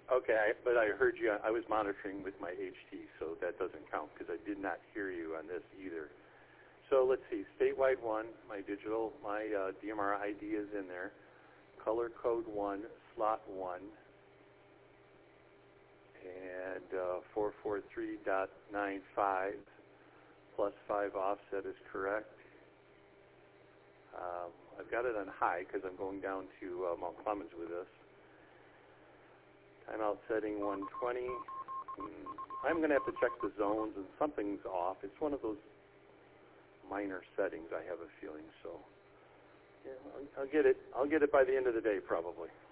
Okay, but I heard you. I was monitoring with my HT, so that doesn't count because I did not hear you on this either. So let's see, statewide 1, my DMR ID is in there. Color code 1, slot 1, and 443.95 plus 5 offset is correct. I've got it on high because I'm going down to Mount Clemens with this. Timeout setting 120. I'm going to have to check the zones, and something's off. It's one of those minor settings, I have a feeling. So yeah, I'll get it by the end of the day probably.